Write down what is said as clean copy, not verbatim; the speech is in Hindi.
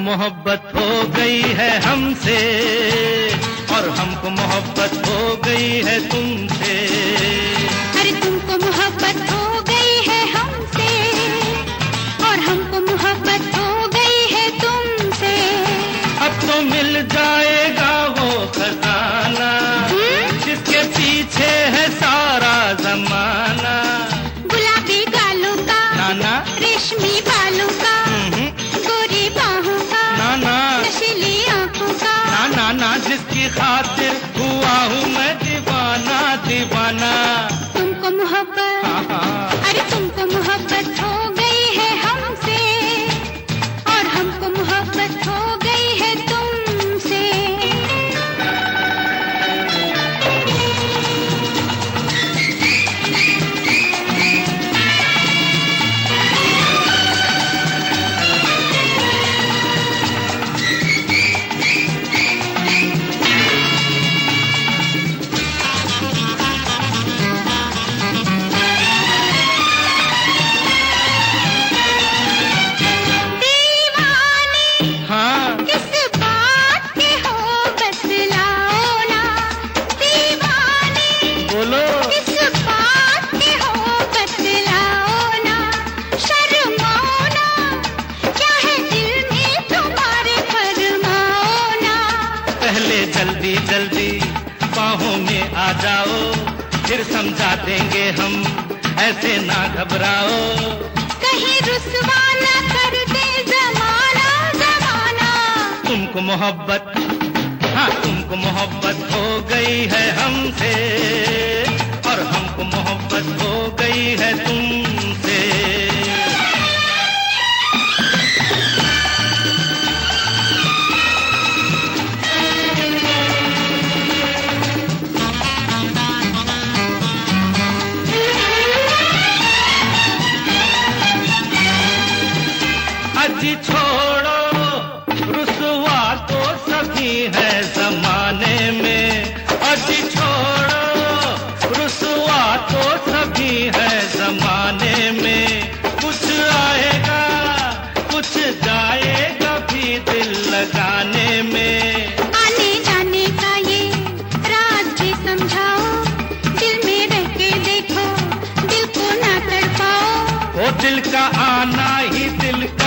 मोहब्बत हो गई है हमसे और हमको मोहब्बत हो गई है तुमसे। अरे तुमको मोहब्बत हो गई है हमसे और हमको मोहब्बत हो गई है तुमसे। अब तो मिल जाएगा वो खजाना जिसके पीछे है सारा जमाना। गुलाबी गालों का, नाना रेशमी बालों का, गोरी बाहों का, नाना नशीली आंखों का, नाना ना जिसकी खातिर हुआ हूँ मैं दीवाना दीवाना। तुमको मोहब्बत, हाँ हाँ। अरे तुमको मोहब्बत हो गई है हमसे और हमको मोहब्बत हो गई है तुमसे। किस बात के हो बतलाओ ना दीवाने, बोलो किस बात के हो बतलाओ ना, शर्माओ ना, क्या है दिल में तुम्हारे फरमाओ ना। पहले जल्दी जल्दी बाहों में आ जाओ फिर समझा देंगे हम ऐसे ना घबराओ। कहीं रुसवा ना कर दे जमाना जमाना। तुमको मोहब्बत, हाँ तुमको मोहब्बत हो गई है हमसे और हमको मोहब्बत हो गई है तुमसे। अजी छोड़ो रुसवा तो सभी है जमाने में। अजी छोड़ो रुसवा तो सभी है जमाने में। कुछ आएगा कुछ जाएगा भी दिल लगाने में। आने जाने का ये राज भी समझाओ, दिल में रह के देखो, दिल को ना तड़पाओ। वो दिल का आना ही दिल का